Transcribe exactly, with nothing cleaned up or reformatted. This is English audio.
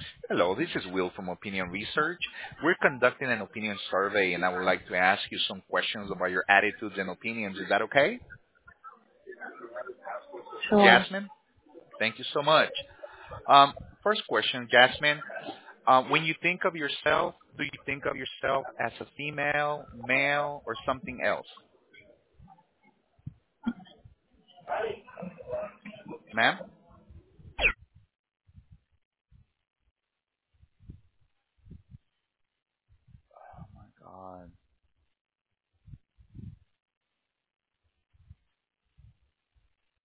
Hello, this is Will from Opinion Research. We're conducting an opinion survey, and I would like to ask you some questions about your attitudes and opinions. Is that okay? Sure. Jasmine, thank you so much. Um, first question, Jasmine. Um, when you think of yourself, do you think of yourself as a female, male, or something else? Ma'am?